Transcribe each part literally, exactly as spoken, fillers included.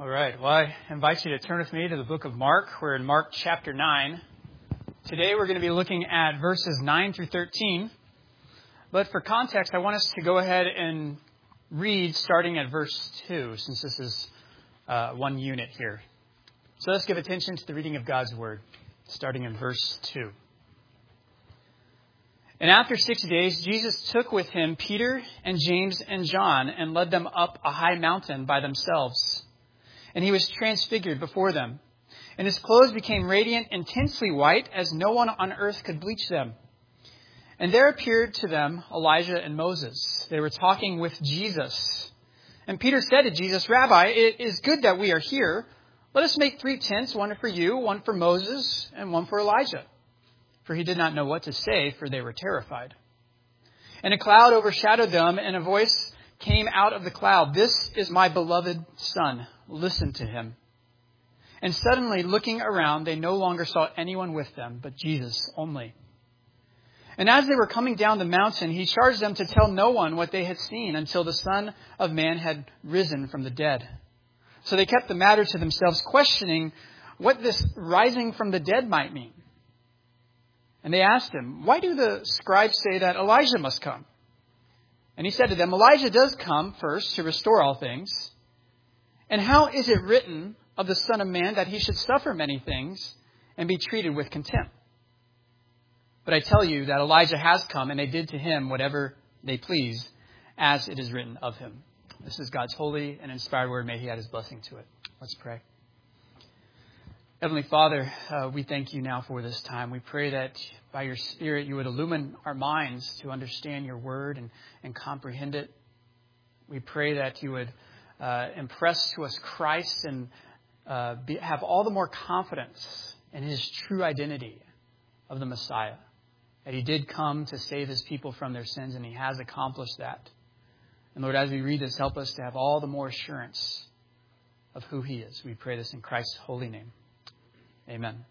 All right. Well, I invite you to turn with me to the book of Mark. We're in Mark chapter nine. Today we're going to be looking at verses nine through thirteen. But for context, I want us to go ahead and read starting at verse two, since this is uh, one unit here. So let's give attention to the reading of God's Word, starting in verse two. And after six days, Jesus took with him Peter and James and John and led them up a high mountain by themselves. And he was transfigured before them. And his clothes became radiant, intensely white, as no one on earth could bleach them. And there appeared to them Elijah and Moses. They were talking with Jesus. And Peter said to Jesus, "Rabbi, it is good that we are here. Let us make three tents, one for you, one for Moses, and one for Elijah." For he did not know what to say, for they were terrified. And a cloud overshadowed them, and a voice came out of the cloud, "This is my beloved Son. Listen to him." And suddenly, looking around, they no longer saw anyone with them, but Jesus only. And as they were coming down the mountain, he charged them to tell no one what they had seen until the Son of Man had risen from the dead. So they kept the matter to themselves, questioning what this rising from the dead might mean. And they asked him, "Why do the scribes say that Elijah must come?" And he said to them, "Elijah does come first to restore all things. And how is it written of the Son of Man that he should suffer many things and be treated with contempt? But I tell you that Elijah has come, and they did to him whatever they pleased, as it is written of him." This is God's holy and inspired word. May he add his blessing to it. Let's pray. Heavenly Father, uh, we thank you now for this time. We pray that by your Spirit you would illumine our minds to understand your word and, and comprehend it. We pray that you would uh, impress to us Christ and uh, be, have all the more confidence in his true identity of the Messiah. That he did come to save his people from their sins, and he has accomplished that. And Lord, as we read this, help us to have all the more assurance of who he is. We pray this in Christ's holy name. Amen.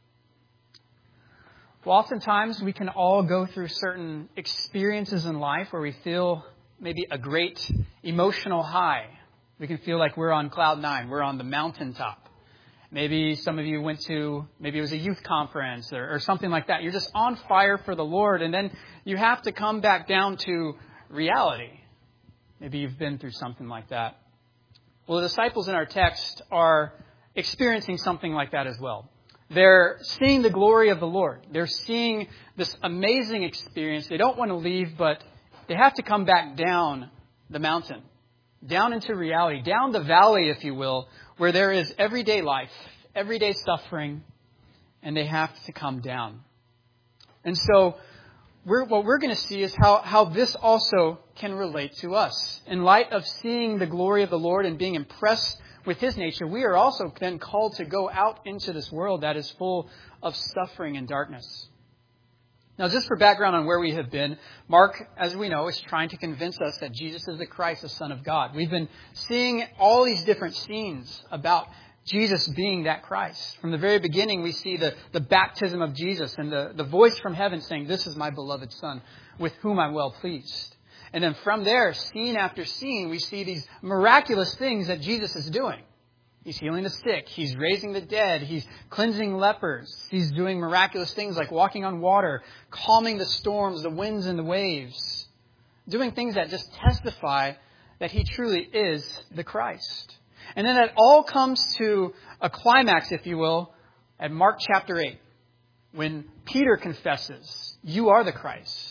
Well, oftentimes we can all go through certain experiences in life where we feel maybe a great emotional high. We can feel like we're on cloud nine. We're on the mountaintop. Maybe some of you went to, maybe it was a youth conference or, or something like that. You're just on fire for the Lord, and then you have to come back down to reality. Maybe you've been through something like that. Well, the disciples in our text are experiencing something like that as well. They're seeing the glory of the Lord. They're seeing this amazing experience. They don't want to leave, but they have to come back down the mountain, down into reality, down the valley, if you will, where there is everyday life, everyday suffering, and they have to come down. And so we're, what we're going to see is how, how this also can relate to us. In light of seeing the glory of the Lord and being impressed with his nature, we are also then called to go out into this world that is full of suffering and darkness. Now, just for background on where we have been, Mark, as we know, is trying to convince us that Jesus is the Christ, the Son of God. We've been seeing all these different scenes about Jesus being that Christ. From the very beginning, we see the, the baptism of Jesus and the, the voice from heaven saying, "This is my beloved Son, with whom I'm well pleased." And then from there, scene after scene, we see these miraculous things that Jesus is doing. He's healing the sick. He's raising the dead. He's cleansing lepers. He's doing miraculous things like walking on water, calming the storms, the winds and the waves. Doing things that just testify that he truly is the Christ. And then it all comes to a climax, if you will, at Mark chapter eight, when Peter confesses, "You are the Christ."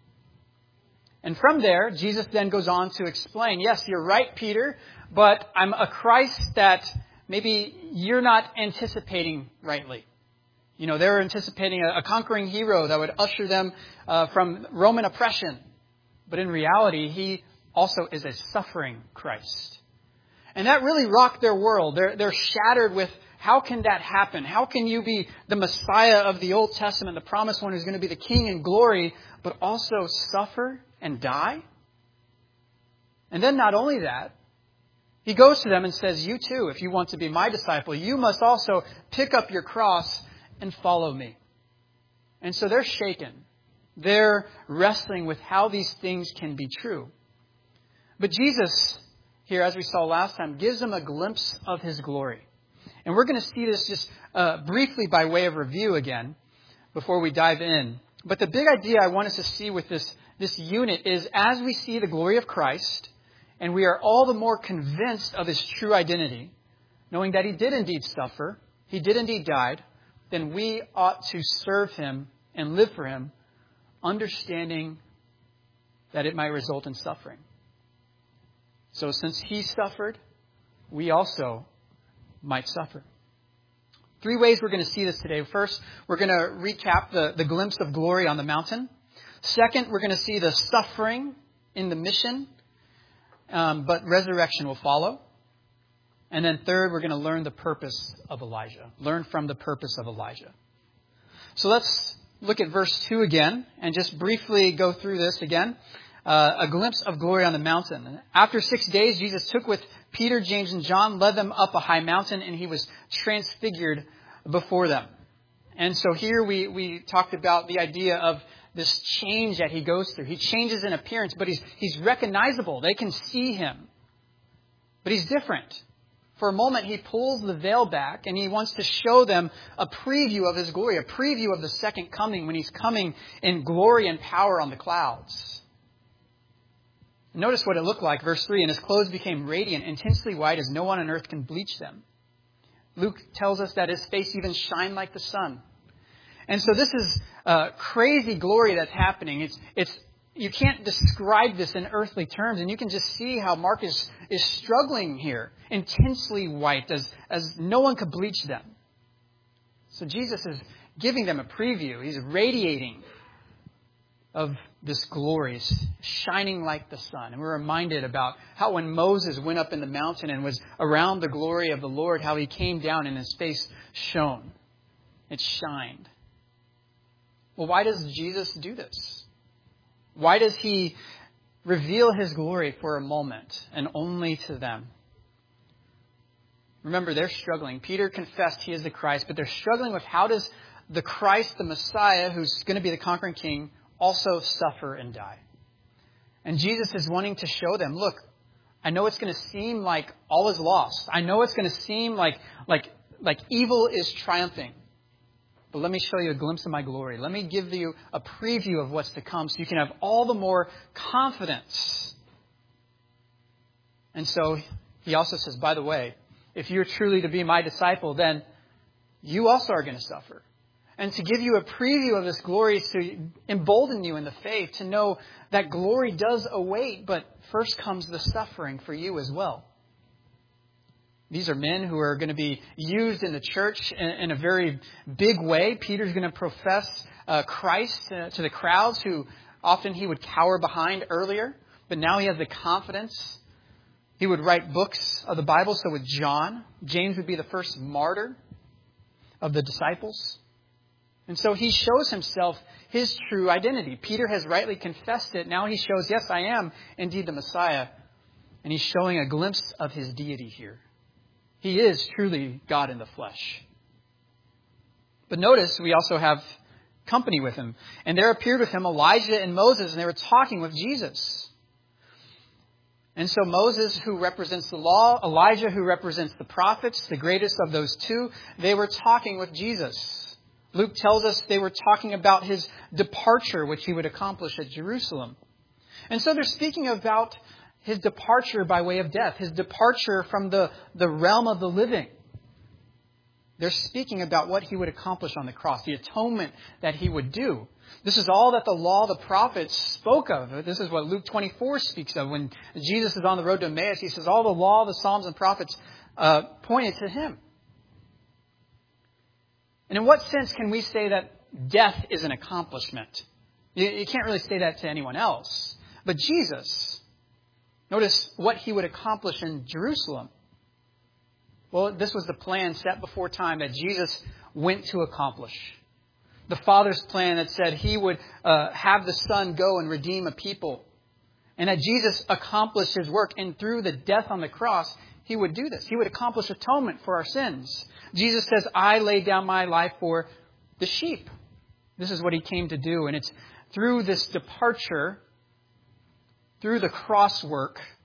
And from there, Jesus then goes on to explain, "Yes, you're right, Peter, but I'm a Christ that maybe you're not anticipating rightly." You know, they're anticipating a, a conquering hero that would usher them uh, from Roman oppression. But in reality, he also is a suffering Christ. And that really rocked their world. They're, they're shattered with, how can that happen? How can you be the Messiah of the Old Testament, the promised one who's going to be the King in glory, but also suffer and die? And then not only that, he goes to them and says, "You too, if you want to be my disciple, you must also pick up your cross and follow me." And so they're shaken. They're wrestling with how these things can be true. But Jesus here, as we saw last time, gives them a glimpse of his glory. And we're going to see this just uh, briefly by way of review again before we dive in. But the big idea I want us to see with this, this unit is as we see the glory of Christ, and we are all the more convinced of his true identity, knowing that he did indeed suffer, he did indeed die, then we ought to serve him and live for him, understanding that it might result in suffering. So since he suffered, we also might suffer. Three ways we're going to see this today. First, we're going to recap the, the glimpse of glory on the mountain. Second, we're going to see the suffering in the mission, um, but resurrection will follow. And then third, we're going to learn the purpose of Elijah. Learn from the purpose of Elijah. So let's look at verse two again and just briefly go through this again. Uh, a glimpse of glory on the mountain. After six days, Jesus took with Peter, James, and John, led them up a high mountain, and he was transfigured before them. And so here we, we talked about the idea of this change that he goes through. He changes in appearance, but he's, he's recognizable. They can see him. But he's different. For a moment, he pulls the veil back, and he wants to show them a preview of his glory, a preview of the second coming when he's coming in glory and power on the clouds. Notice what it looked like, verse three, and his clothes became radiant, intensely white, as no one on earth can bleach them. Luke tells us that his face even shined like the sun. And so this is uh, crazy glory that's happening. It's it's you can't describe this in earthly terms, and you can just see how Mark is, is struggling here. Intensely white, as, as no one could bleach them. So Jesus is giving them a preview. He's radiating of this glory, shining like the sun. And we're reminded about how when Moses went up in the mountain and was around the glory of the Lord, how he came down and his face shone. It shined. Well, why does Jesus do this? Why does he reveal his glory for a moment and only to them? Remember, they're struggling. Peter confessed he is the Christ, but they're struggling with how does the Christ, the Messiah, who's going to be the conquering king, also suffer and die. And Jesus is wanting to show them, look, I know it's going to seem like all is lost. I know it's going to seem like, like, like evil is triumphing. But let me show you a glimpse of my glory. Let me give you a preview of what's to come so you can have all the more confidence. And so he also says, by the way, if you're truly to be my disciple, then you also are going to suffer. And to give you a preview of this glory is to embolden you in the faith, to know that glory does await, but first comes the suffering for you as well. These are men who are going to be used in the church in, in a very big way. Peter's going to profess uh, Christ uh, to the crowds who often he would cower behind earlier, but now he has the confidence. He would write books of the Bible. So with John, James would be the first martyr of the disciples. And so he shows himself his true identity. Peter has rightly confessed it. Now he shows, yes, I am indeed the Messiah. And he's showing a glimpse of his deity here. He is truly God in the flesh. But notice we also have company with him. And there appeared with him Elijah and Moses, and they were talking with Jesus. And so Moses, who represents the law, Elijah, who represents the prophets, the greatest of those two, they were talking with Jesus. Luke tells us they were talking about his departure, which he would accomplish at Jerusalem. And so they're speaking about his departure by way of death, his departure from the, the realm of the living. They're speaking about what he would accomplish on the cross, the atonement that he would do. This is all that the law, the prophets spoke of. This is what Luke twenty-four speaks of. When Jesus is on the road to Emmaus, he says all the law, the Psalms, and prophets uh, pointed to him. And in what sense can we say that death is an accomplishment? You, you can't really say that to anyone else. But Jesus, notice what he would accomplish in Jerusalem. Well, this was the plan set before time that Jesus went to accomplish. The Father's plan that said he would uh, have the Son go and redeem a people. And that Jesus accomplished his work. And through the death on the cross, he would do this. He would accomplish atonement for our sins. Jesus says, I laid down my life for the sheep. This is what he came to do. And it's through this departure, through the cross work,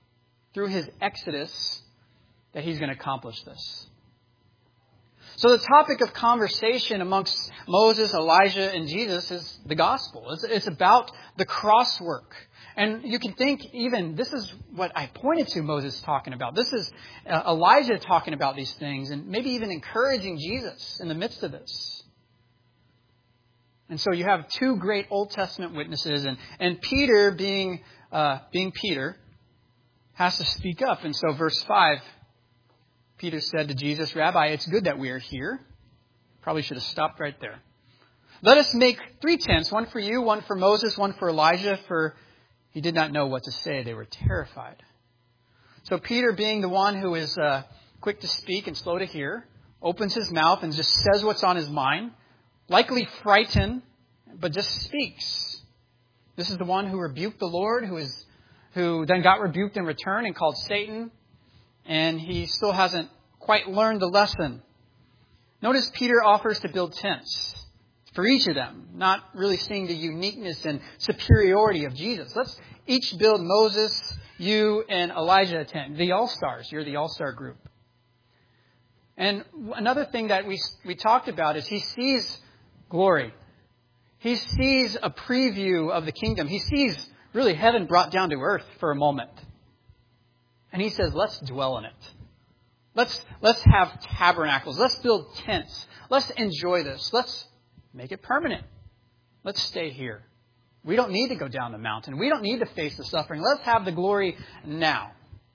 through his exodus, that he's going to accomplish this. So the topic of conversation amongst Moses, Elijah, and Jesus is the gospel. It's, it's about the cross work. And you can think even, this is what I pointed to Moses talking about. This is uh, Elijah talking about these things and maybe even encouraging Jesus in the midst of this. And so you have two great Old Testament witnesses, and, and Peter being, uh, being Peter has to speak up. And so verse five, Peter said to Jesus, "Rabbi, it's good that we are here." Probably should have stopped right there. "Let us make three tents, one for you, one for Moses, one for Elijah," for he did not know what to say. They were terrified. So Peter, being the one who is uh, quick to speak and slow to hear, opens his mouth and just says what's on his mind, likely frightened, but just speaks. This is the one who rebuked the Lord, who is who then got rebuked in return and called Satan. And he still hasn't quite learned the lesson. Notice Peter offers to build tents for each of them, not really seeing the uniqueness and superiority of Jesus. Let's each build Moses, you, and Elijah a tent. The all-stars. You're the all-star group. And another thing that we, we talked about is he sees glory. He sees a preview of the kingdom. He sees really heaven brought down to earth for a moment. And he says, let's dwell in it. Let's, let's have tabernacles. Let's build tents. Let's enjoy this. Let's make it permanent. Let's stay here. We don't need to go down the mountain. We don't need to face the suffering. Let's have the glory now.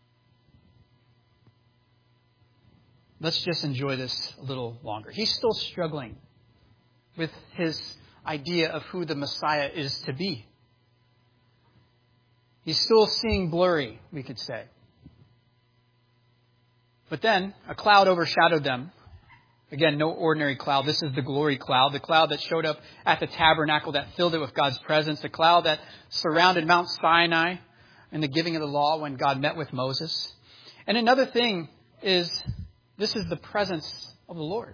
Let's just enjoy this a little longer. He's still struggling with his idea of who the Messiah is to be. He's still seeing blurry, we could say. But then a cloud overshadowed them. Again, no ordinary cloud. This is the glory cloud, the cloud that showed up at the tabernacle that filled it with God's presence, the cloud that surrounded Mount Sinai in the giving of the law when God met with Moses. And another thing is, this is the presence of the Lord.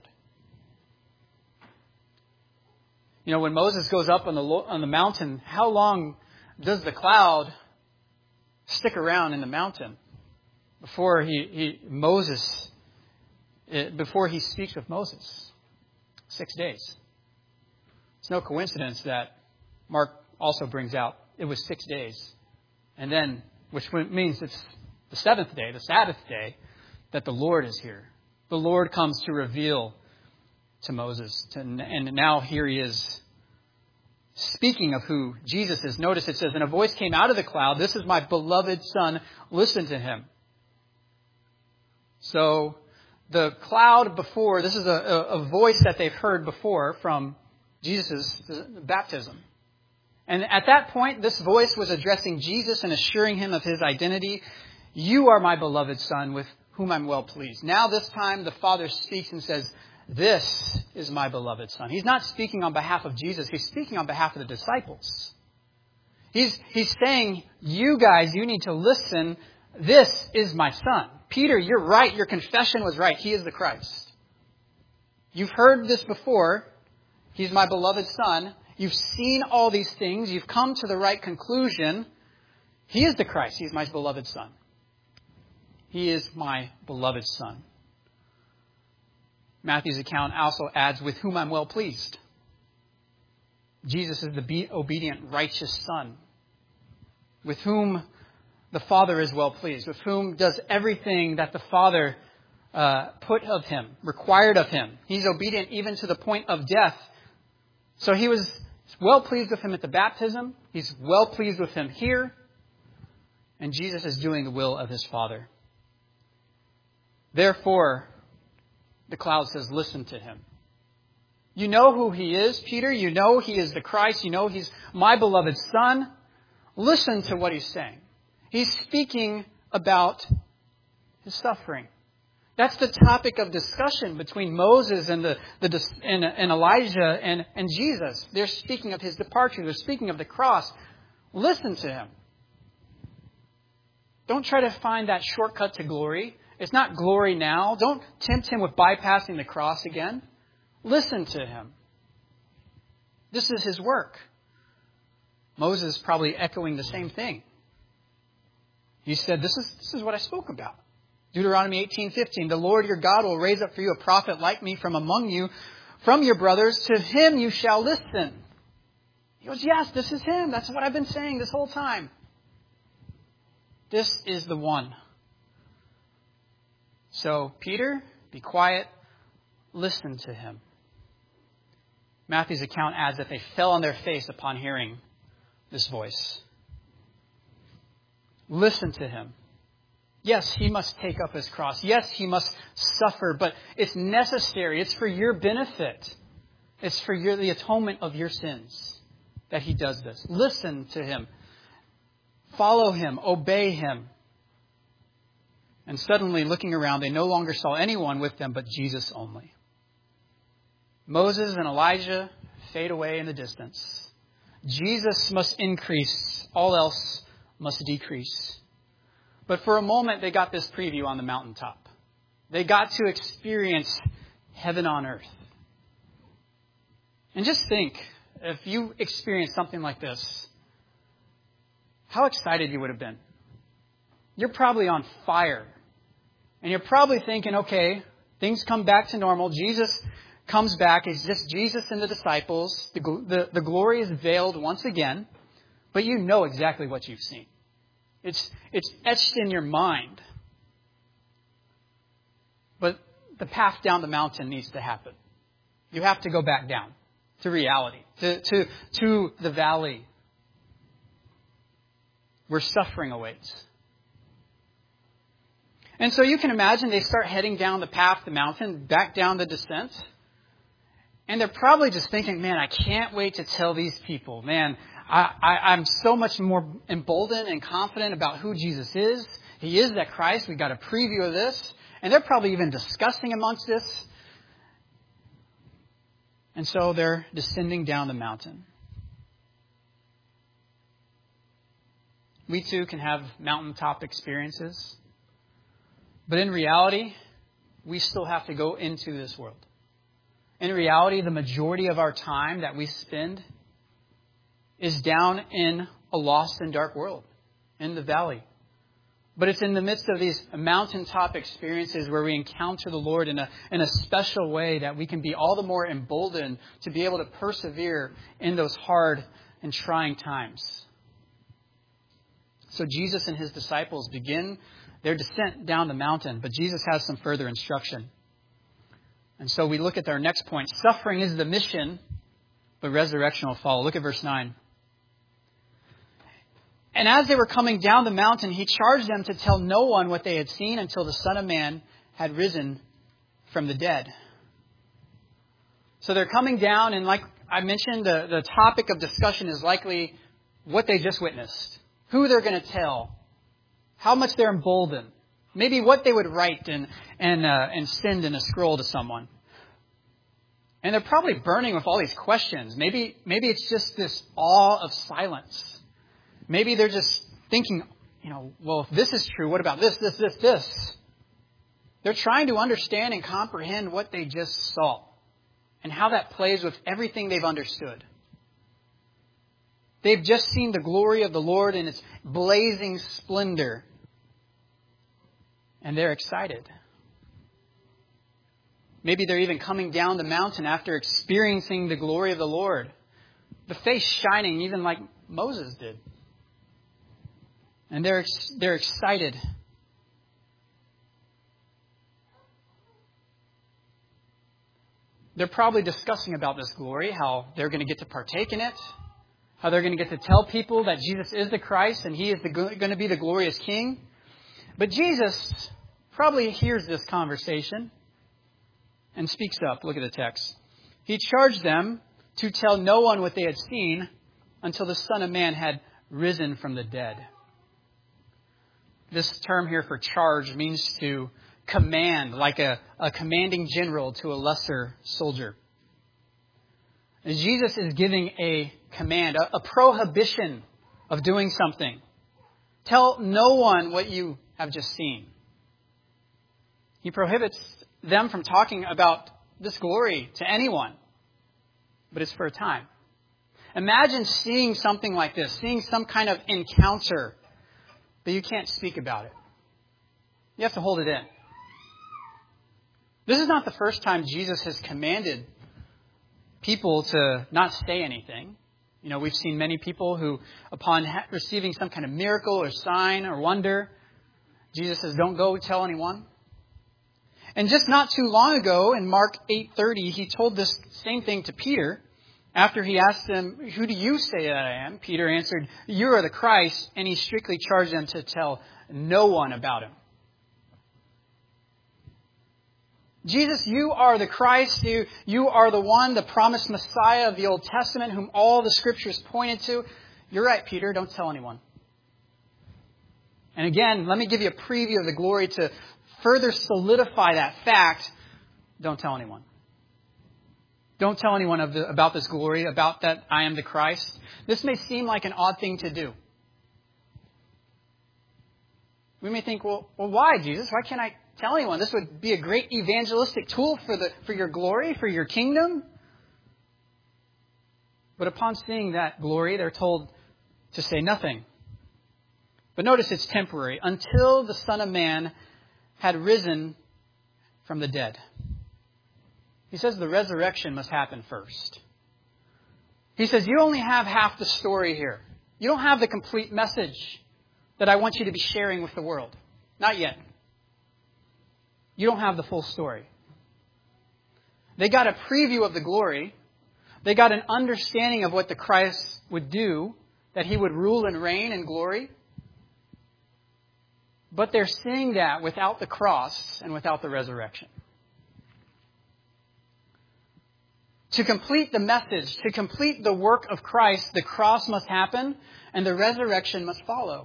You know, when Moses goes up on the on the mountain, how long does the cloud stick around in the mountain before he, he Moses before he speaks with Moses? Six days. It's no coincidence that Mark also brings out it was six days, and then which means it's the seventh day, the Sabbath day, that the Lord is here. The Lord comes to reveal to Moses, and now here he is speaking of who Jesus is. Notice it says, "And a voice came out of the cloud, 'This is my beloved Son, listen to him.'" So the cloud before, this is a, a, a voice that they've heard before from Jesus' baptism. And at that point, this voice was addressing Jesus and assuring him of his identity. "You are my beloved Son, with whom I'm well pleased." Now this time the Father speaks and says, "This is my beloved Son." He's not speaking on behalf of Jesus. He's speaking on behalf of the disciples. He's, he's saying, you guys, you need to listen. This is my Son. Peter, you're right. Your confession was right. He is the Christ. You've heard this before. He's my beloved Son. You've seen all these things. You've come to the right conclusion. He is the Christ. He's my beloved Son. He is my beloved Son. Matthew's account also adds, "with whom I'm well pleased." Jesus is the obedient, righteous Son, with whom the Father is well pleased, with whom does everything that the Father uh, put of him, required of him. He's obedient even to the point of death. So he was well pleased with him at the baptism. He's well pleased with him here. And Jesus is doing the will of his Father. Therefore, the cloud says, listen to him. You know who he is, Peter. You know he is the Christ. You know he's my beloved Son. Listen to what he's saying. He's speaking about his suffering. That's the topic of discussion between Moses and the, the and, and Elijah and, and Jesus. They're speaking of his departure. They're speaking of the cross. Listen to him. Don't try to find that shortcut to glory. It's not glory now. Don't tempt him with bypassing the cross again. Listen to him. This is his work. Moses probably echoing the same thing. He said, this is, this is what I spoke about. Deuteronomy eighteen fifteen, the Lord your God will raise up for you a prophet like me from among you, from your brothers. To him you shall listen. He goes, yes, this is him. That's what I've been saying this whole time. This is the one. So, Peter, be quiet. Listen to him. Matthew's account adds that they fell on their face upon hearing this voice. Listen to him. Yes, he must take up his cross. Yes, he must suffer, but it's necessary. It's for your benefit. It's for your, the atonement of your sins that he does this. Listen to him. Follow him. Obey him. And suddenly, looking around, they no longer saw anyone with them but Jesus only. Moses and Elijah fade away in the distance. Jesus must increase. All else must decrease. But for a moment, they got this preview on the mountaintop. They got to experience heaven on earth. And just think, if you experienced something like this, how excited you would have been. You're probably on fire. And you're probably thinking, okay, things come back to normal. Jesus comes back. It's just Jesus and the disciples. The, the, the glory is veiled once again. But you know exactly what you've seen. It's, it's etched in your mind. But the path down the mountain needs to happen. You have to go back down to reality, to, to, to the valley where suffering awaits. And so you can imagine they start heading down the path, the mountain, back down the descent. And they're probably just thinking, man, I can't wait to tell these people, man, I, I, I'm so much more emboldened and confident about who Jesus is. He is that Christ. We got a preview of this. And they're probably even discussing amongst this. And so they're descending down the mountain. We too can have mountaintop experiences. But in reality, we still have to go into this world. In reality, the majority of our time that we spend is down in a lost and dark world, in the valley. But it's in the midst of these mountaintop experiences where we encounter the Lord in a, in a special way that we can be all the more emboldened to be able to persevere in those hard and trying times. So Jesus and his disciples begin their descent down the mountain, but Jesus has some further instruction. And so we look at our next point. Suffering is the mission, but resurrection will follow. Look at verse nine. And as they were coming down the mountain, he charged them to tell no one what they had seen until the Son of Man had risen from the dead. So they're coming down, and like I mentioned, the, the topic of discussion is likely what they just witnessed, who they're going to tell, how much they're emboldened, maybe what they would write and and uh, and send in a scroll to someone. And they're probably burning with all these questions. Maybe maybe it's just this awe of silence. Maybe they're just thinking, you know, well, if this is true, what about this, this, this, this? They're trying to understand and comprehend what they just saw and how that plays with everything they've understood. They've just seen the glory of the Lord in its blazing splendor. And they're excited. Maybe they're even coming down the mountain after experiencing the glory of the Lord. The face shining even like Moses did. And they're they're excited. They're probably discussing about this glory, how they're going to get to partake in it, how they're going to get to tell people that Jesus is the Christ and he is the, going to be the glorious King. But Jesus probably hears this conversation and speaks up. Look at the text. He charged them to tell no one what they had seen until the Son of Man had risen from the dead. This term here for charge means to command, like a, a commanding general to a lesser soldier. And Jesus is giving a command, a, a prohibition of doing something. Tell no one what you have just seen. He prohibits them from talking about this glory to anyone, but it's for a time. Imagine seeing something like this, seeing some kind of encounter but you can't speak about it. You have to hold it in. This is not the first time Jesus has commanded people to not say anything. You know, we've seen many people who, upon ha- receiving some kind of miracle or sign or wonder, Jesus says, don't go tell anyone. And just not too long ago, in Mark eight thirty, he told this same thing to Peter. After he asked him, who do you say that I am? Peter answered, you are the Christ, and he strictly charged them to tell no one about him. Jesus, you are the Christ. You, you are the one, the promised Messiah of the Old Testament, whom all the Scriptures pointed to. You're right, Peter. Don't tell anyone. And again, let me give you a preview of the glory to further solidify that fact. Don't tell anyone. Don't tell anyone of the, about this glory, about that I am the Christ. This may seem like an odd thing to do. We may think, well, well, why, Jesus? Why can't I tell anyone? This would be a great evangelistic tool for the for your glory, for your kingdom. But upon seeing that glory, they're told to say nothing. But notice it's temporary, until the Son of Man had risen from the dead. He says the resurrection must happen first. He says you only have half the story here. You don't have the complete message that I want you to be sharing with the world. Not yet. You don't have the full story. They got a preview of the glory. They got an understanding of what the Christ would do, that he would rule and reign in glory. But they're seeing that without the cross and without the resurrection. To complete the message, to complete the work of Christ, the cross must happen and the resurrection must follow.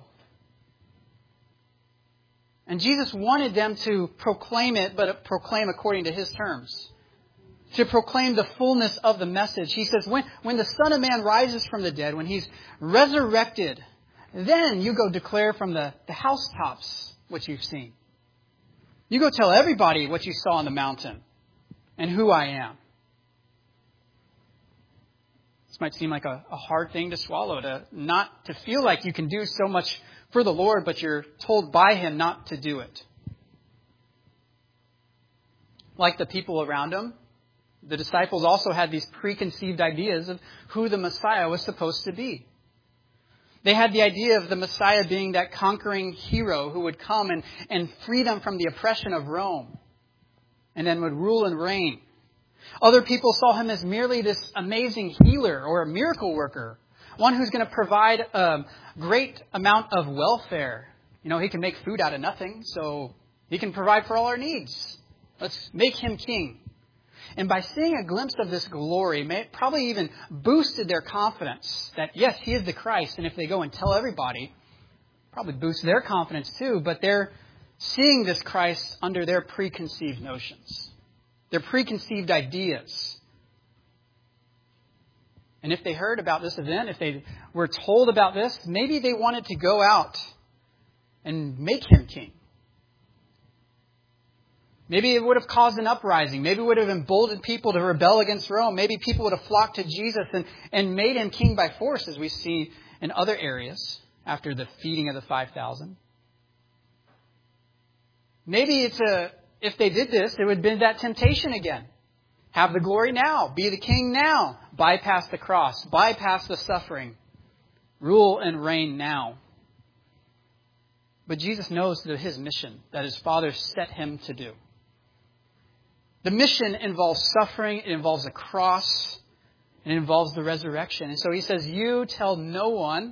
And Jesus wanted them to proclaim it, but proclaim according to his terms. To proclaim the fullness of the message. He says, when, when the Son of Man rises from the dead, when he's resurrected, then you go declare from the, the housetops what you've seen. You go tell everybody what you saw on the mountain and who I am. This might seem like a, a hard thing to swallow, to not to feel like you can do so much for the Lord, but you're told by him not to do it. Like the people around him, the disciples also had these preconceived ideas of who the Messiah was supposed to be. They had the idea of the Messiah being that conquering hero who would come and, and free them from the oppression of Rome and then would rule and reign. Other people saw him as merely this amazing healer or a miracle worker, one who's going to provide a great amount of welfare. You know, he can make food out of nothing, so he can provide for all our needs. Let's make him king. And by seeing a glimpse of this glory, it probably even boosted their confidence that, yes, he is the Christ. And if they go and tell everybody, probably boosts their confidence too. But they're seeing this Christ under their preconceived notions, their preconceived ideas. And if they heard about this event, if they were told about this, maybe they wanted to go out and make him king. Maybe it would have caused an uprising. Maybe it would have emboldened people to rebel against Rome. Maybe people would have flocked to Jesus and, and made him king by force, as we see in other areas after the feeding of the five thousand. Maybe it's a, if they did this, it would have been that temptation again. Have the glory now. Be the king now. Bypass the cross. Bypass the suffering. Rule and reign now. But Jesus knows that his mission, that his Father set him to do. The mission involves suffering, it involves a cross, and it involves the resurrection. And so he says, you tell no one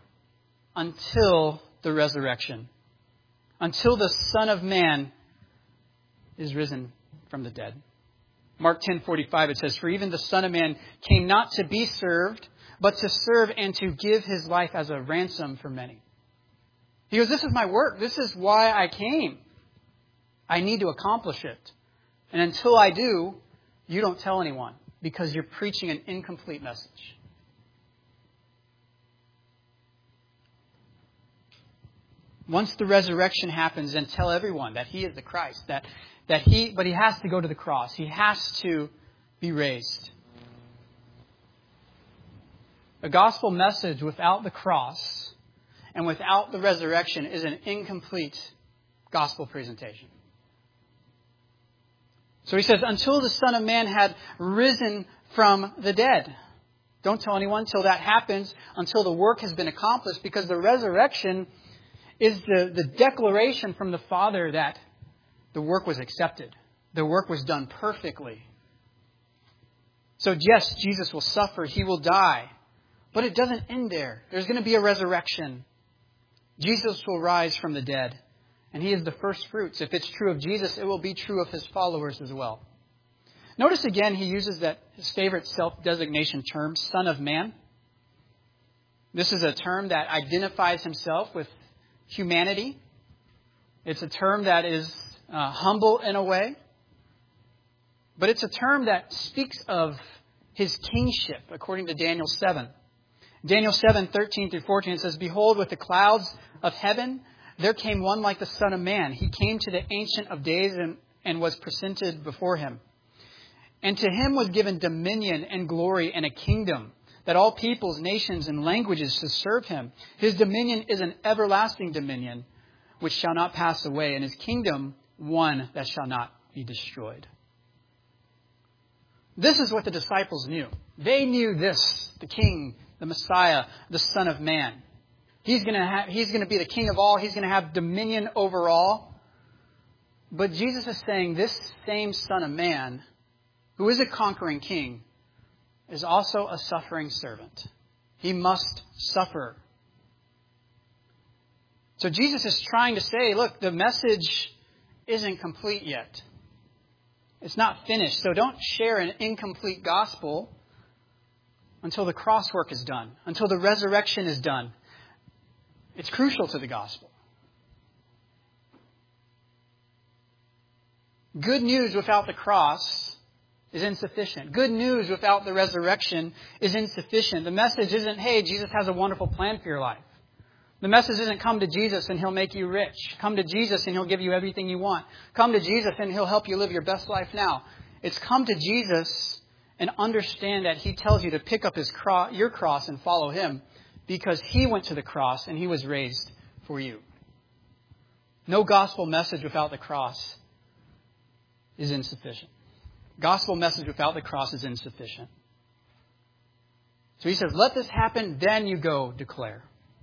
until the resurrection, until the Son of Man is risen from the dead. Mark ten forty-five, it says, for even the Son of Man came not to be served, but to serve and to give his life as a ransom for many. He goes, this is my work. This is why I came. I need to accomplish it. And until I do, you don't tell anyone because you're preaching an incomplete message. Once the resurrection happens, then tell everyone that he is the Christ, that, that he, but he has to go to the cross. He has to be raised. A gospel message without the cross and without the resurrection is an incomplete gospel presentation. So he says, until the Son of Man had risen from the dead. Don't tell anyone until that happens, until the work has been accomplished, because the resurrection is the, the declaration from the Father that the work was accepted. The work was done perfectly. So yes, Jesus will suffer. He will die. But it doesn't end there. There's going to be a resurrection. Jesus will rise from the dead. And He is the first fruits. If it's true of Jesus, it will be true of His followers as well. Notice again, He uses that his favorite self-designation term, Son of Man. This is a term that identifies Himself with humanity. It's a term that is uh, humble in a way. But it's a term that speaks of His kingship, according to Daniel seven. Daniel seven, thirteen through fourteen, it says, Behold, with the clouds of heaven, there came one like the Son of Man. He came to the Ancient of Days and, and was presented before Him. And to Him was given dominion and glory and a kingdom, that all peoples, nations, and languages should serve Him. His dominion is an everlasting dominion, which shall not pass away, and His kingdom one that shall not be destroyed. This is what the disciples knew. They knew this, the King, the Messiah, the Son of Man. He's going to have, He's going to be the King of all. He's going to have dominion over all. But Jesus is saying this same Son of Man, who is a conquering King, is also a suffering servant. He must suffer. So Jesus is trying to say, look, the message isn't complete yet. It's not finished. So don't share an incomplete gospel until the cross work is done, until the resurrection is done. It's crucial to the gospel. Good news without the cross is insufficient. Good news without the resurrection is insufficient. The message isn't, hey, Jesus has a wonderful plan for your life. The message isn't come to Jesus and He'll make you rich. Come to Jesus and He'll give you everything you want. Come to Jesus and He'll help you live your best life now. It's come to Jesus and understand that He tells you to pick up his cro- your cross and follow Him, because He went to the cross and He was raised for you. No gospel message without the cross is insufficient. Gospel message without the cross is insufficient. So He says, let this happen, then you go declare.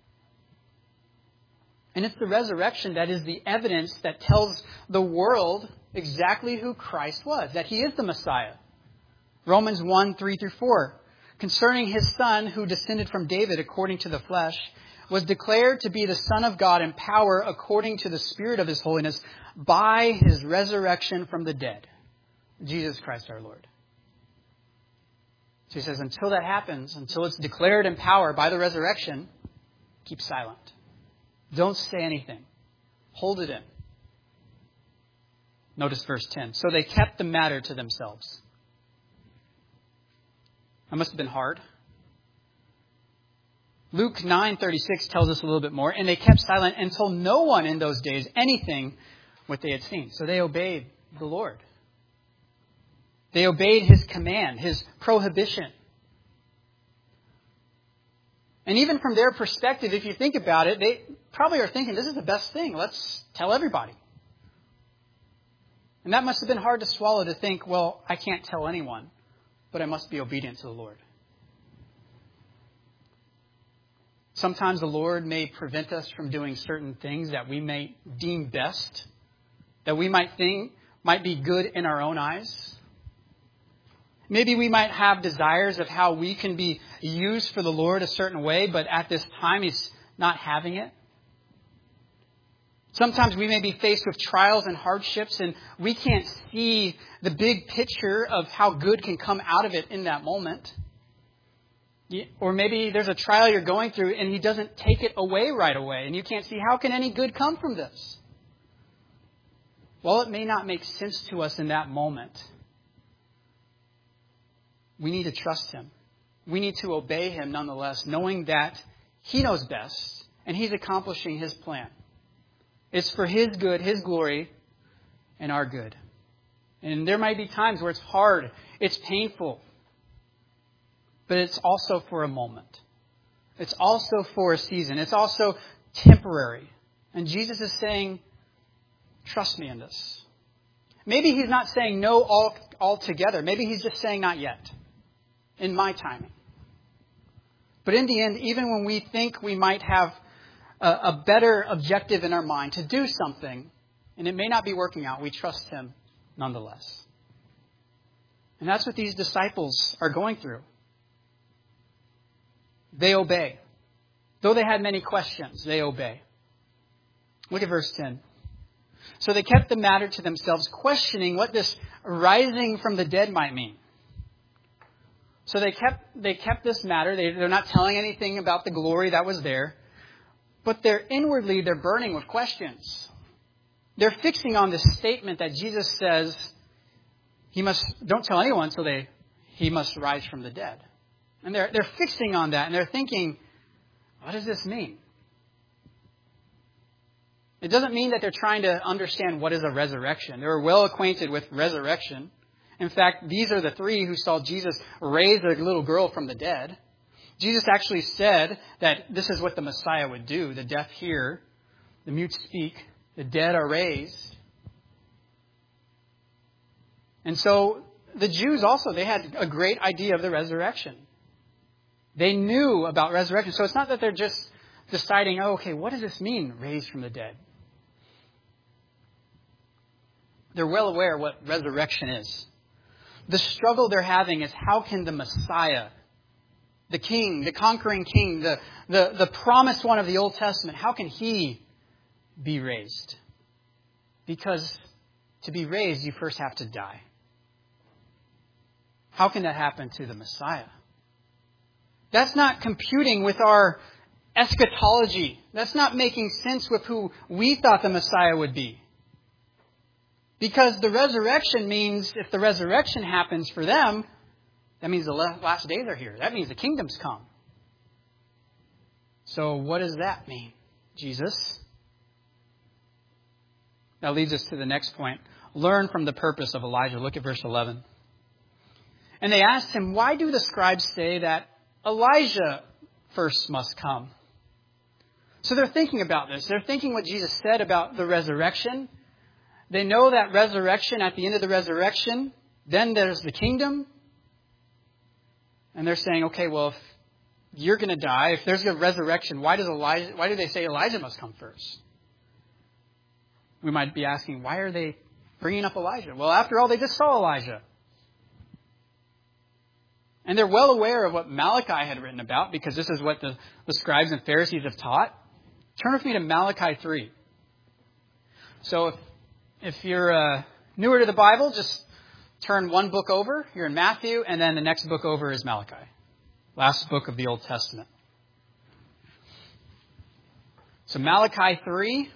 And it's the resurrection that is the evidence that tells the world exactly who Christ was, that He is the Messiah. Romans one, three through four. Concerning His Son, who descended from David according to the flesh, was declared to be the Son of God in power according to the Spirit of His holiness by His resurrection from the dead. Jesus Christ our Lord. So He says, until that happens, until it's declared in power by the resurrection, keep silent. Don't say anything. Hold it in. Notice verse ten. So they kept the matter to themselves. That must have been hard. Luke nine thirty-six tells us a little bit more. And they kept silent and told no one in those days anything what they had seen. So they obeyed the Lord. They obeyed His command, His prohibition. And even from their perspective, if you think about it, they probably are thinking, this is the best thing. Let's tell everybody. And that must have been hard to swallow, to think, well, I can't tell anyone, but I must be obedient to the Lord. Sometimes the Lord may prevent us from doing certain things that we may deem best, that we might think might be good in our own eyes. Maybe we might have desires of how we can be used for the Lord a certain way, but at this time He's not having it. Sometimes we may be faced with trials and hardships, and we can't see the big picture of how good can come out of it in that moment. Or maybe there's a trial you're going through and He doesn't take it away right away, and you can't see how can any good come from this. While it may not make sense to us in that moment, we need to trust Him. We need to obey Him nonetheless, knowing that He knows best and He's accomplishing His plan. It's for His good, His glory, and our good. And there might be times where it's hard, it's painful, but it's also for a moment. It's also for a season. It's also temporary. And Jesus is saying, trust me in this. Maybe he's not saying no all altogether. Maybe he's just saying not yet, in my timing. But in the end, even when we think we might have a, a better objective in our mind to do something, and it may not be working out, we trust him nonetheless. And that's what these disciples are going through. They obey. Though they had many questions, they obey. Look at verse ten. So they kept the matter to themselves, questioning what this rising from the dead might mean. So they kept they kept this matter. They, they're not telling anything about the glory that was there. But they're inwardly, they're burning with questions. They're fixing on this statement that Jesus says, he must, don't tell anyone till they, he must rise from the dead. And they're, they're fixing on that and they're thinking, what does this mean? It doesn't mean that they're trying to understand what is a resurrection. They're well acquainted with resurrection. In fact, these are the three who saw Jesus raise a little girl from the dead. Jesus actually said that this is what the Messiah would do. The deaf hear, the mute speak, the dead are raised. And so the Jews also, they had a great idea of the resurrection. They knew about resurrection. So it's not that they're just deciding, oh, okay, what does this mean, raised from the dead? They're well aware of what resurrection is. The struggle they're having is how can the Messiah, the King, the conquering King, the, the, the promised one of the Old Testament, how can he be raised? Because to be raised, you first have to die. How can that happen to the Messiah? That's not computing with our eschatology. That's not making sense with who we thought the Messiah would be. Because the resurrection means if the resurrection happens for them, that means the last days are here. That means the kingdom's come. So what does that mean, Jesus? That leads us to the next point. Learn from the purpose of Elijah. Look at verse eleven. And they asked him, why do the scribes say that Elijah first must come? So they're thinking about this. They're thinking what Jesus said about the resurrection. They know that resurrection, at the end of the resurrection, then there's the kingdom. And they're saying, okay, well, if you're going to die, if there's a resurrection, why does Elijah, why do they say Elijah must come first? We might be asking, why are they bringing up Elijah? Well, after all, they just saw Elijah. And they're well aware of what Malachi had written about, because this is what the, the scribes and Pharisees have taught. Turn with me to Malachi three. So if, if you're uh, newer to the Bible, just turn one book over. You're in Matthew, and then the next book over is Malachi. Last book of the Old Testament. So Malachi three.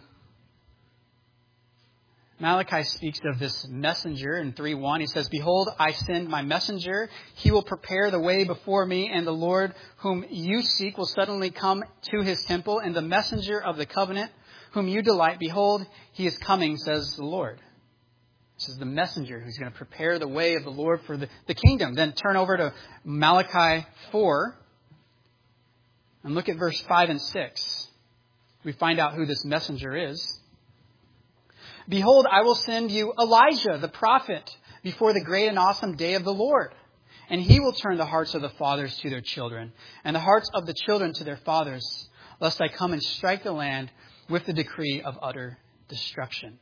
Malachi speaks of this messenger in three one. He says, behold, I send my messenger. He will prepare the way before me, and the Lord whom you seek will suddenly come to his temple, and the messenger of the covenant whom you delight, behold, he is coming, says the Lord. This is the messenger who's going to prepare the way of the Lord for the, the kingdom. Then turn over to Malachi four and look at verse five and six. We find out who this messenger is. Behold, I will send you Elijah, the prophet, before the great and awesome day of the Lord. And he will turn the hearts of the fathers to their children, and the hearts of the children to their fathers, lest I come and strike the land with the decree of utter destruction.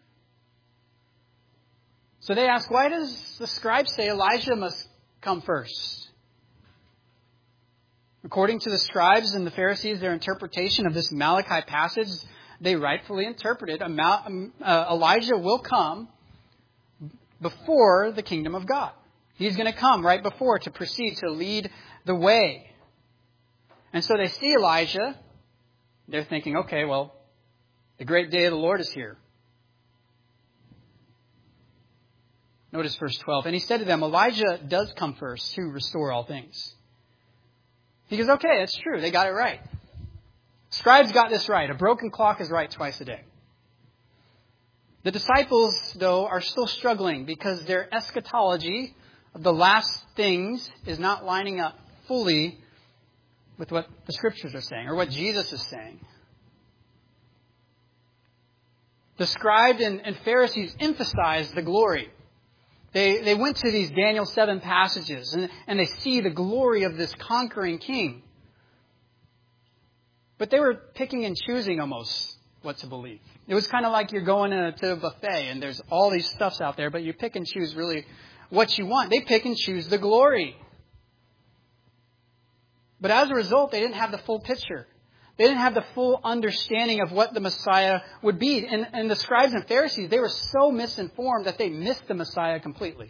So they ask, why does the scribe say Elijah must come first? According to the scribes and the Pharisees, their interpretation of this Malachi passage, they rightfully interpreted Elijah will come before the kingdom of God. He's going to come right before to proceed to lead the way. And so they see Elijah. They're thinking, okay, well, the great day of the Lord is here. Notice verse twelve. And he said to them, Elijah does come first to restore all things. He goes, okay, that's true. They got it right. Scribes got this right. A broken clock is right twice a day. The disciples, though, are still struggling because their eschatology of the last things is not lining up fully with what the Scriptures are saying or what Jesus is saying. The scribes and, and Pharisees emphasized the glory. They, they went to these Daniel seven passages and, and they see the glory of this conquering king. But they were picking and choosing almost what to believe. It was kind of like you're going to, to a buffet and there's all these stuffs out there, but you pick and choose really what you want. They pick and choose the glory. But as a result, they didn't have the full picture. They didn't have the full understanding of what the Messiah would be. And, and the scribes and Pharisees, they were so misinformed that they missed the Messiah completely.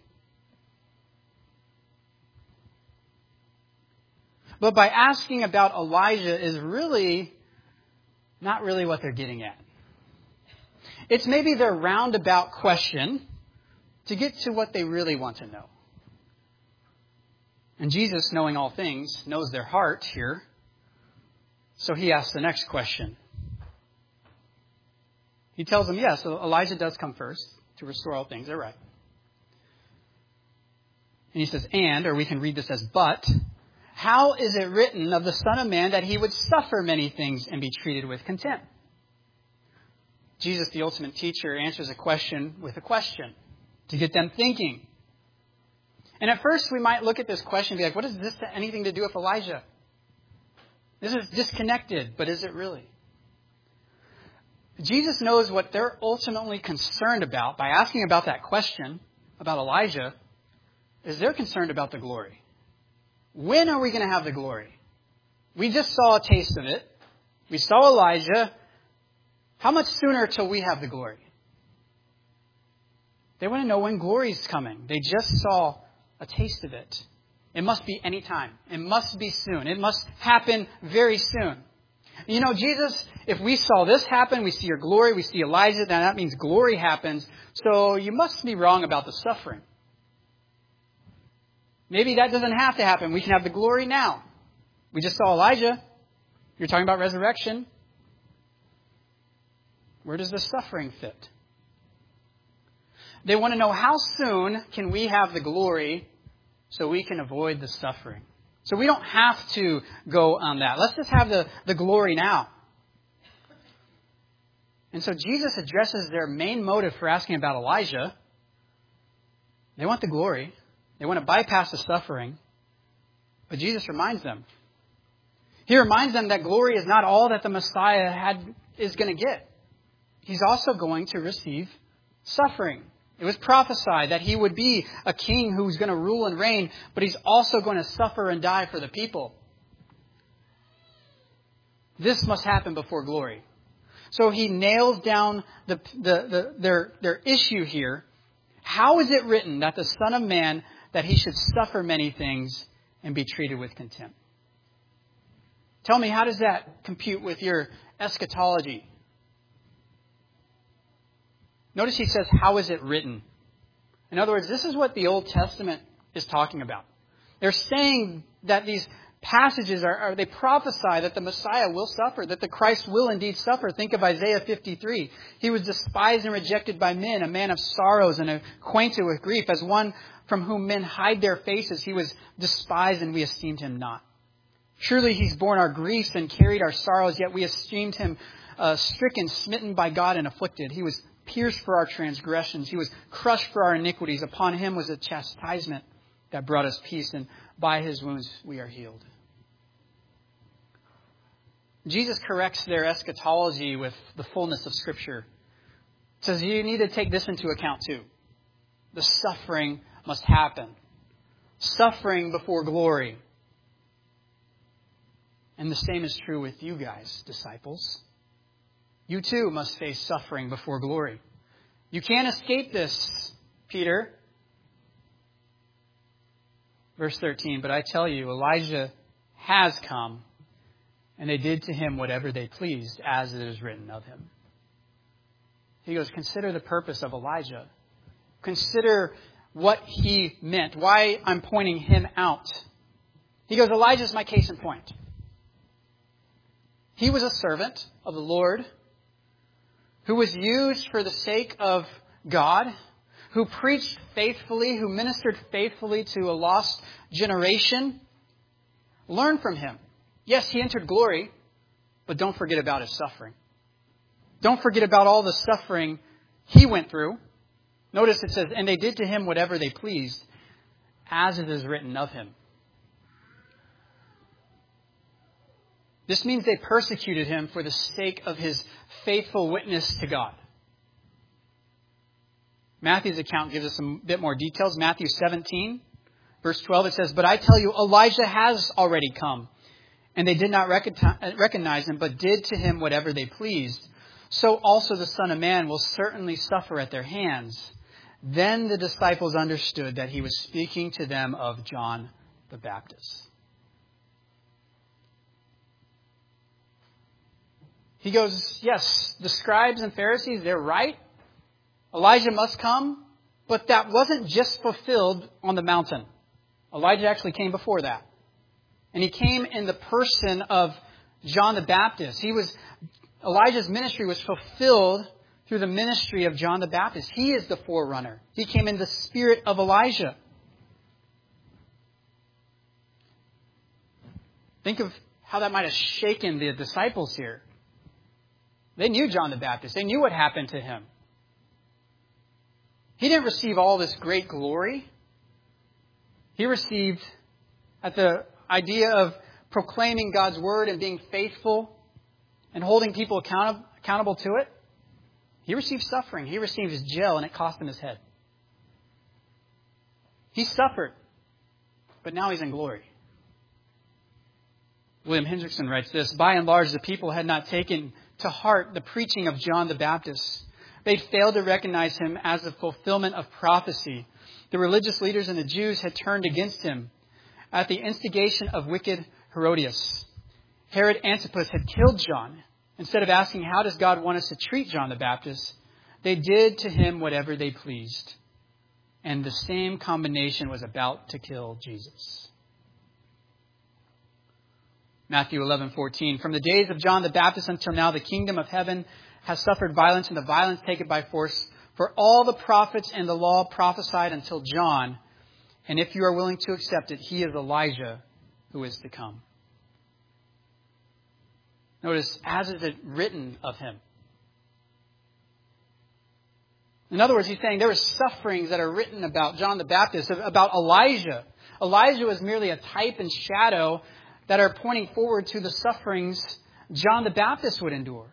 But by asking about Elijah is really not really what they're getting at. It's maybe their roundabout question to get to what they really want to know. And Jesus, knowing all things, knows their heart here. So he asks the next question. He tells them, yes, Elijah does come first to restore all things. They're right. And he says, and, or we can read this as but, how is it written of the Son of Man that he would suffer many things and be treated with contempt? Jesus, the ultimate teacher, answers a question with a question to get them thinking. And at first we might look at this question and be like, what has this anything to do with Elijah? This is disconnected, but is it really? Jesus knows what they're ultimately concerned about by asking about that question about Elijah is they're concerned about the glory. When are we going to have the glory? We just saw a taste of it. We saw Elijah. How much sooner till we have the glory? They want to know when glory is coming. They just saw a taste of it. It must be any time. It must be soon. It must happen very soon. You know, Jesus, if we saw this happen, we see your glory, we see Elijah, then that means glory happens. So you must be wrong about the suffering. Maybe that doesn't have to happen. We can have the glory now. We just saw Elijah. You're talking about resurrection. Where does the suffering fit? They want to know how soon can we have the glory so we can avoid the suffering. So we don't have to go on that. Let's just have the, the glory now. And so Jesus addresses their main motive for asking about Elijah. They want the glory. They want to bypass the suffering. But Jesus reminds them. He reminds them that glory is not all that the Messiah had is going to get. He's also going to receive suffering. It was prophesied that he would be a king who's going to rule and reign, but he's also going to suffer and die for the people. This must happen before glory. So he nails down the, the, the, their, their issue here. How is it written that the Son of Man, that he should suffer many things and be treated with contempt? Tell me, how does that compute with your eschatology? Notice he says, how is it written? In other words, this is what the Old Testament is talking about. They're saying that these passages are, are they prophesy that the Messiah will suffer, that the Christ will indeed suffer. Think of Isaiah fifty-three. He was despised and rejected by men, a man of sorrows and acquainted with grief. As one from whom men hide their faces, he was despised and we esteemed him not. Surely he's borne our griefs and carried our sorrows, yet we esteemed him uh, stricken, smitten by God and afflicted. He was pierced for our transgressions. He was crushed for our iniquities. Upon him was a chastisement that brought us peace, and by his wounds we are healed. Jesus corrects their eschatology with the fullness of Scripture. He says you need to take this into account too. The suffering must happen. Suffering before glory. And the same is true with you guys, disciples. You too must face suffering before glory. You can't escape this, Peter. Verse thirteen, but I tell you, Elijah has come, and they did to him whatever they pleased, as it is written of him. He goes, consider the purpose of Elijah. Consider what he meant, why I'm pointing him out. He goes, Elijah's my case in point. He was a servant of the Lord, who was used for the sake of God, who preached faithfully, who ministered faithfully to a lost generation. Learn from him. Yes, he entered glory, but don't forget about his suffering. Don't forget about all the suffering he went through. Notice it says, and they did to him whatever they pleased, as it is written of him. This means they persecuted him for the sake of his faithful witness to God. Matthew's account gives us a bit more details. Matthew seventeen, verse twelve, it says, but I tell you, Elijah has already come. And they did not recognize him, but did to him whatever they pleased. So also the Son of Man will certainly suffer at their hands. Then the disciples understood that he was speaking to them of John the Baptist. He goes, yes, the scribes and Pharisees, they're right. Elijah must come, but that wasn't just fulfilled on the mountain. Elijah actually came before that. And he came in the person of John the Baptist. He was Elijah's ministry was fulfilled through the ministry of John the Baptist. He is the forerunner. He came in the spirit of Elijah. Think of how that might have shaken the disciples here. They knew John the Baptist. They knew what happened to him. He didn't receive all this great glory. He received, at the idea of proclaiming God's word and being faithful and holding people account- accountable to it, he received suffering. He received his jail, and it cost him his head. He suffered, but now he's in glory. William Hendrickson writes this, by and large, the people had not taken to heart the preaching of John the Baptist. They failed to recognize him as the fulfillment of prophecy. The religious leaders and the Jews had turned against him. At the instigation of wicked Herodias, Herod Antipas had killed John. Instead of asking, how does God want us to treat John the Baptist? They did to him whatever they pleased. And the same combination was about to kill Jesus. Matthew eleven fourteen. From the days of John the Baptist until now, the kingdom of heaven has suffered violence, and the violence taken by force. For all the prophets and the law prophesied until John. And if you are willing to accept it, he is Elijah who is to come. Notice, as is it written of him. In other words, he's saying there are sufferings that are written about John the Baptist, about Elijah. Elijah was merely a type and shadow that are pointing forward to the sufferings John the Baptist would endure.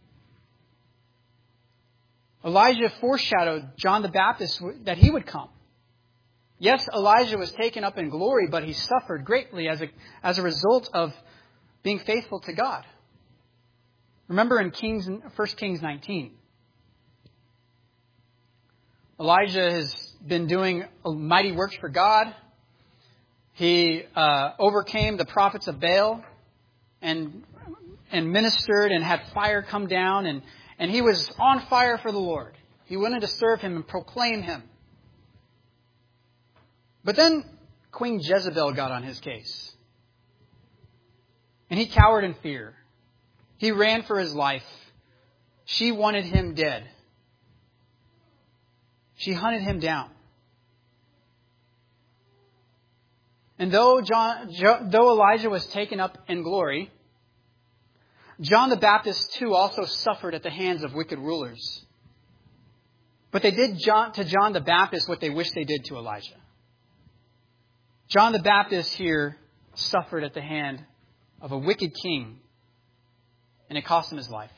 Elijah foreshadowed John the Baptist that he would come. Yes, Elijah was taken up in glory, but he suffered greatly as a, as a result of being faithful to God. Remember in Kings, First Kings nineteen, Elijah has been doing mighty works for God. He uh, overcame the prophets of Baal and and ministered and had fire come down, and, and he was on fire for the Lord. He wanted to serve him and proclaim him. But then Queen Jezebel got on his case. And he cowered in fear. He ran for his life. She wanted him dead. She hunted him down. And though John, though Elijah was taken up in glory, John the Baptist too also suffered at the hands of wicked rulers. But they did John, to John the Baptist what they wished they did to Elijah. John the Baptist here suffered at the hand of a wicked king, and it cost him his life.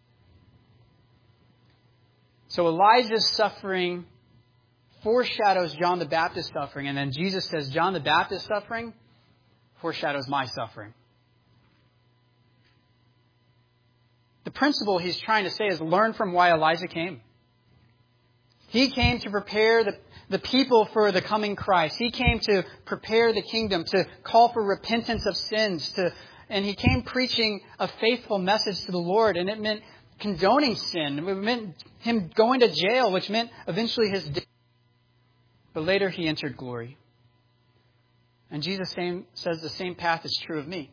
So Elijah's suffering foreshadows John the Baptist's suffering, and then Jesus says John the Baptist's suffering foreshadows my suffering. The principle he's trying to say is learn from why Elijah came. He came to prepare the, the people for the coming Christ. He came to prepare the kingdom, to call for repentance of sins, to, and he came preaching a faithful message to the Lord, and it meant condoning sin. It meant him going to jail, which meant eventually his death. But later he entered glory. And Jesus same, says the same path is true of me.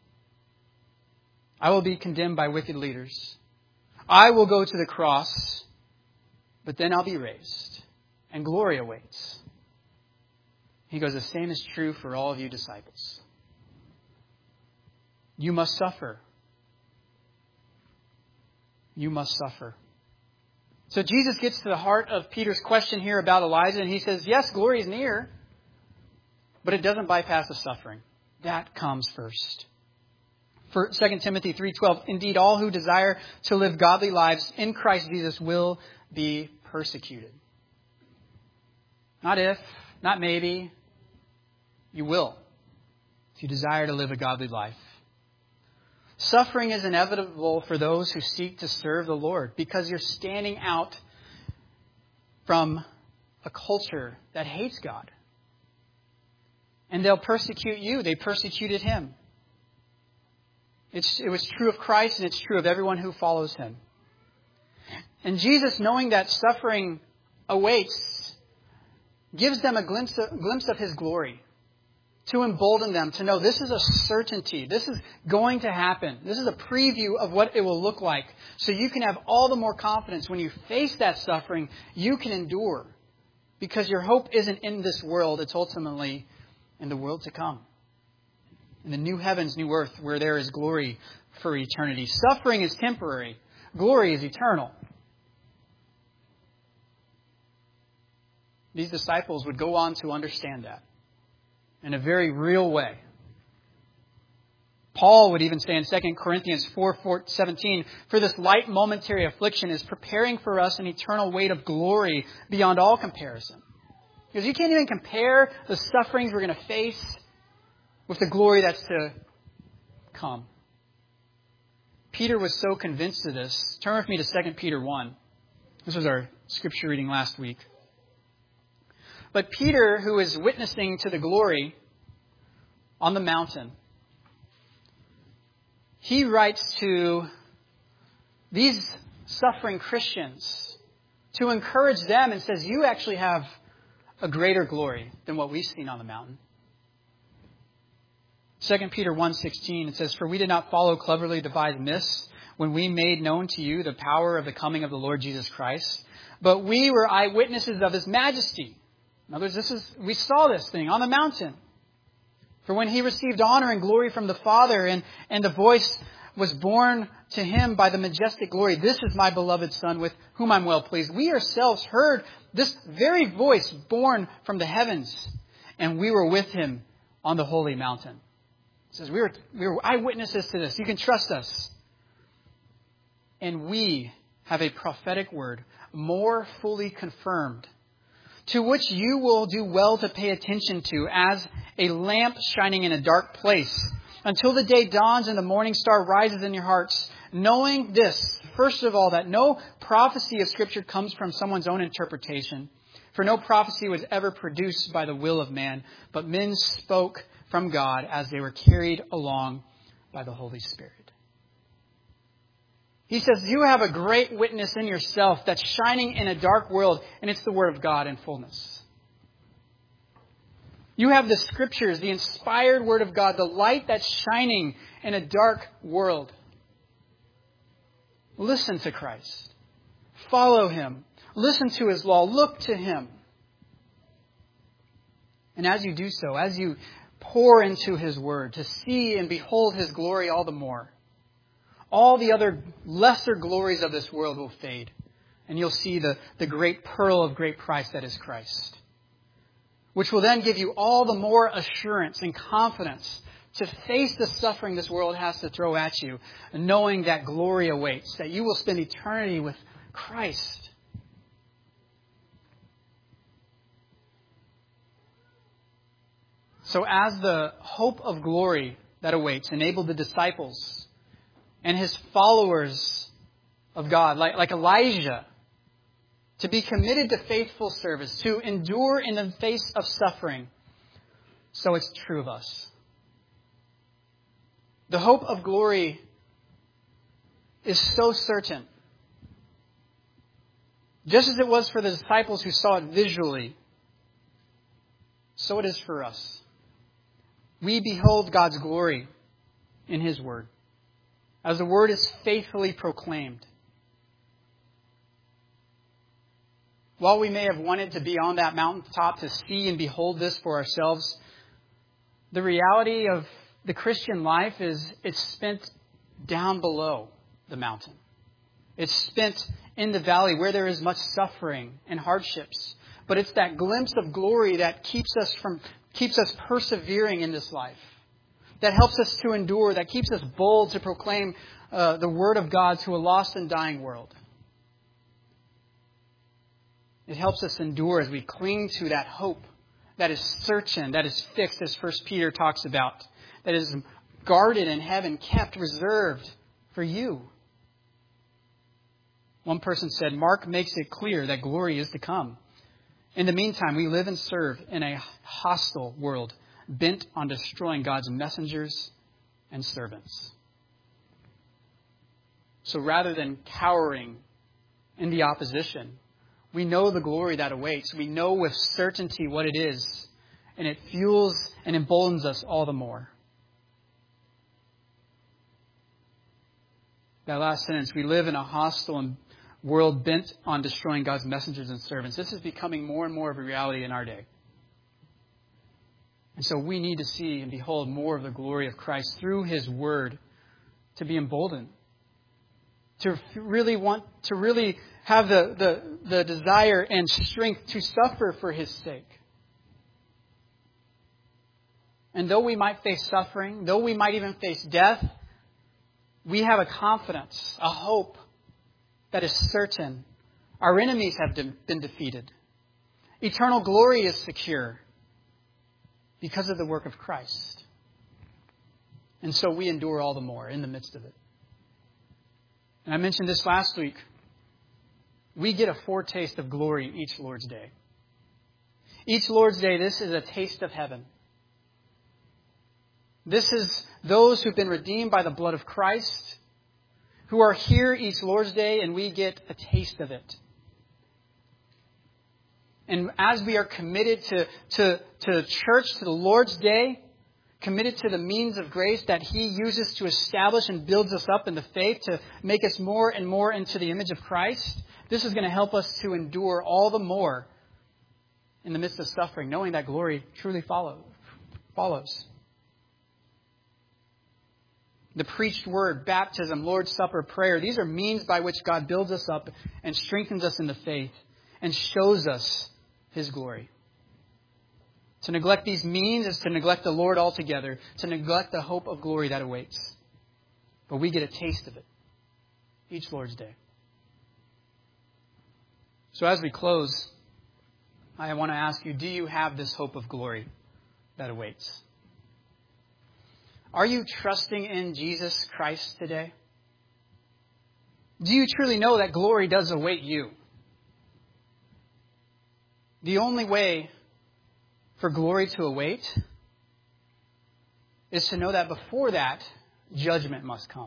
I will be condemned by wicked leaders. I will go to the cross, but then I'll be raised, and glory awaits. He goes, the same is true for all of you disciples. You must suffer. you must suffer. So Jesus gets to the heart of Peter's question here about Elijah, and he says, yes, glory is near, but it doesn't bypass the suffering. That comes first. For Second Timothy three twelve, indeed, all who desire to live godly lives in Christ Jesus will be persecuted. Not if, not maybe. You will, if you desire to live a godly life. Suffering is inevitable for those who seek to serve the Lord because you're standing out from a culture that hates God. And they'll persecute you. They persecuted him. It's, it was true of Christ, and it's true of everyone who follows him. And Jesus, knowing that suffering awaits, gives them a glimpse of, glimpse of his glory to embolden them to know this is a certainty. This is going to happen. This is a preview of what it will look like. So you can have all the more confidence when you face that suffering, you can endure. Because your hope isn't in this world. It's ultimately in the world to come. In the new heavens, new earth, where there is glory for eternity. Suffering is temporary. Glory is eternal. These disciples would go on to understand that in a very real way. Paul would even say in Second Corinthians four seventeen, for this light momentary affliction is preparing for us an eternal weight of glory beyond all comparison. Because you can't even compare the sufferings we're going to face with the glory that's to come. Peter was so convinced of this. Turn with me to Second Peter one. This was our scripture reading last week. But Peter, who is witnessing to the glory on the mountain, he writes to these suffering Christians to encourage them and says, you actually have a greater glory than what we've seen on the mountain. Second Peter one sixteen, it says, for we did not follow cleverly devised myths when we made known to you the power of the coming of the Lord Jesus Christ, but we were eyewitnesses of his majesty. In other words, this is, we saw this thing on the mountain. For when he received honor and glory from the Father, and, and the voice was borne to him by the majestic glory, this is my beloved Son with whom I'm well pleased. We ourselves heard this very voice borne from the heavens, and we were with him on the holy mountain. It says we were, we were eyewitnesses to this. You can trust us. And we have a prophetic word more fully confirmed, to which you will do well to pay attention to as a lamp shining in a dark place, until the day dawns and the morning star rises in your hearts, knowing this, first of all, that no prophecy of Scripture comes from someone's own interpretation. For no prophecy was ever produced by the will of man, but men spoke from God as they were carried along by the Holy Spirit. He says, you have a great witness in yourself that's shining in a dark world, and it's the Word of God in fullness. You have the Scriptures, the inspired Word of God, the light that's shining in a dark world. Listen to Christ. Follow Him. Listen to His law. Look to Him. And as you do so, as you pour into His Word to see and behold His glory all the more, all the other lesser glories of this world will fade. And you'll see the, the great pearl of great price that is Christ. Which will then give you all the more assurance and confidence to face the suffering this world has to throw at you, knowing that glory awaits, that you will spend eternity with Christ. So as the hope of glory that awaits enabled the disciples and his followers of God, like, like Elijah, to be committed to faithful service, to endure in the face of suffering, so it's true of us. The hope of glory is so certain. Just as it was for the disciples who saw it visually, so it is for us. We behold God's glory in His Word, as the Word is faithfully proclaimed. While we may have wanted to be on that mountaintop to see and behold this for ourselves, the reality of the Christian life is it's spent down below the mountain. It's spent in the valley where there is much suffering and hardships. But it's that glimpse of glory that keeps us from keeps us persevering in this life. That helps us to endure, that keeps us bold to proclaim uh, the Word of God to a lost and dying world. It helps us endure as we cling to that hope that is certain, that is fixed, as First Peter talks about, that is guarded in heaven, kept, reserved for you. One person said, Mark makes it clear that glory is to come. In the meantime, we live and serve in a hostile world bent on destroying God's messengers and servants. So rather than cowering in the opposition, we know the glory that awaits. We know with certainty what it is, and it fuels and emboldens us all the more. That last sentence, we live in a hostile world bent on destroying God's messengers and servants. This is becoming more and more of a reality in our day. And so we need to see and behold more of the glory of Christ through His Word to be emboldened. To really want, to really have the, the, the desire and strength to suffer for His sake. And though we might face suffering, though we might even face death, we have a confidence, a hope that is certain. Our enemies have been defeated. Eternal glory is secure because of the work of Christ. And so we endure all the more in the midst of it. And I mentioned this last week. We get a foretaste of glory each Lord's Day. Each Lord's Day, this is a taste of heaven. This is those who've been redeemed by the blood of Christ, who are here each Lord's Day, and we get a taste of it. And as we are committed to, to, to church, to the Lord's Day, committed to the means of grace that He uses to establish and builds us up in the faith, to make us more and more into the image of Christ, this is going to help us to endure all the more in the midst of suffering, knowing that glory truly follow, follows. The preached word, baptism, Lord's Supper, prayer, these are means by which God builds us up and strengthens us in the faith and shows us His glory. To neglect these means is to neglect the Lord altogether, to neglect the hope of glory that awaits. But we get a taste of it each Lord's Day. So as we close, I want to ask you, do you have this hope of glory that awaits? Are you trusting in Jesus Christ today? Do you truly know that glory does await you? The only way for glory to await is to know that before that, judgment must come.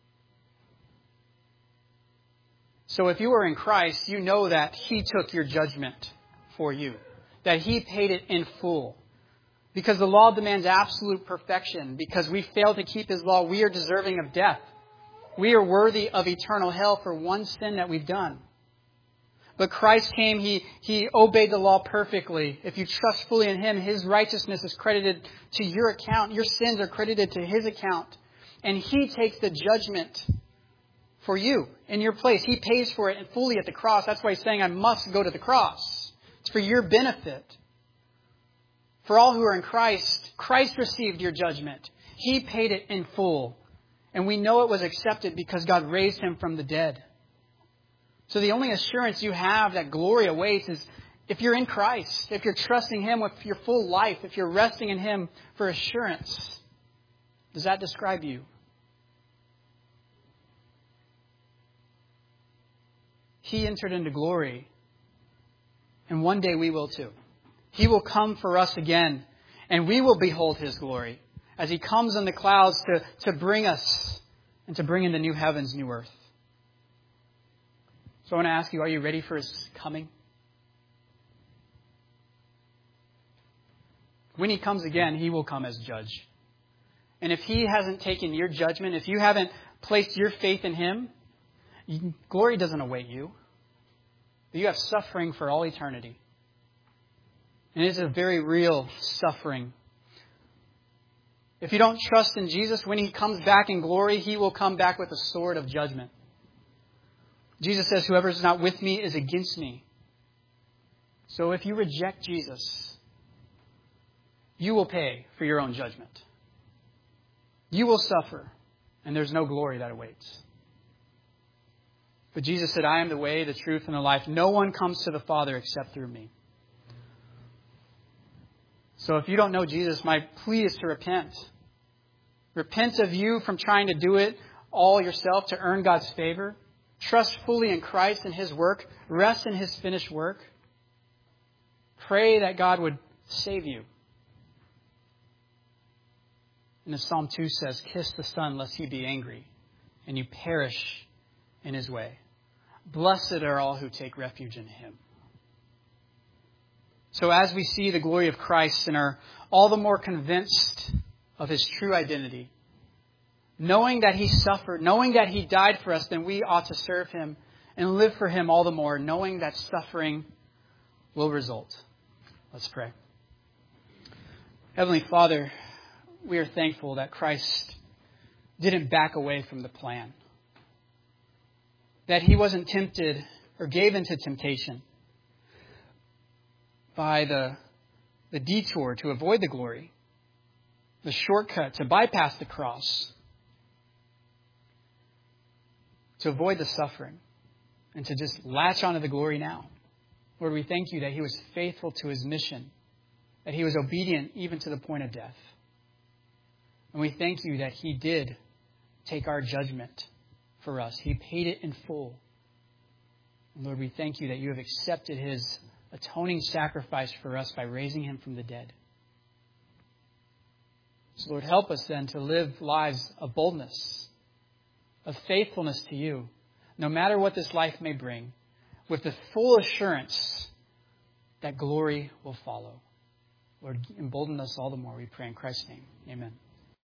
So if you are in Christ, you know that He took your judgment for you, that He paid it in full. Because the law demands absolute perfection. Because we fail to keep His law, we are deserving of death. We are worthy of eternal hell for one sin that we've done. But Christ came, He, he obeyed the law perfectly. If you trust fully in Him, His righteousness is credited to your account. Your sins are credited to His account. And He takes the judgment for you in your place. He pays for it fully at the cross. That's why He's saying, I must go to the cross. It's for your benefit. For all who are in Christ, Christ received your judgment. He paid it in full. And we know it was accepted because God raised Him from the dead. So the only assurance you have that glory awaits is if you're in Christ, if you're trusting Him with your full life, if you're resting in Him for assurance. Does that describe you? He entered into glory. And one day we will too. He will come for us again, and we will behold His glory as He comes in the clouds to, to bring us and to bring in the new heavens, new earth. So I want to ask you, are you ready for His coming? When He comes again, He will come as judge. And if He hasn't taken your judgment, if you haven't placed your faith in Him, glory doesn't await you. You have suffering for all eternity. And it is a very real suffering. If you don't trust in Jesus, when He comes back in glory, He will come back with a sword of judgment. Jesus says, whoever is not with me is against me. So if you reject Jesus, you will pay for your own judgment. You will suffer, and there's no glory that awaits. But Jesus said, I am the way, the truth, and the life. No one comes to the Father except through me. So if you don't know Jesus, my plea is to repent. Repent of you from trying to do it all yourself to earn God's favor. Trust fully in Christ and His work. Rest in His finished work. Pray that God would save you. And as Psalm two says, kiss the Son lest He be angry, and you perish in His way. Blessed are all who take refuge in Him. So as we see the glory of Christ and are all the more convinced of His true identity, knowing that He suffered, knowing that He died for us, then we ought to serve Him and live for Him all the more, knowing that suffering will result. Let's pray. Heavenly Father, we are thankful that Christ didn't back away from the plan. That He wasn't tempted or gave into temptation by the, the detour to avoid the glory, the shortcut to bypass the cross, to avoid the suffering, and to just latch onto the glory now. Lord, we thank You that He was faithful to His mission, that He was obedient even to the point of death. And we thank You that He did take our judgment for us. He paid it in full. And Lord, we thank You that You have accepted His atoning sacrifice for us by raising Him from the dead. So Lord, help us then to live lives of boldness, of faithfulness to You, no matter what this life may bring, with the full assurance that glory will follow. Lord, embolden us all the more, we pray in Christ's name. Amen.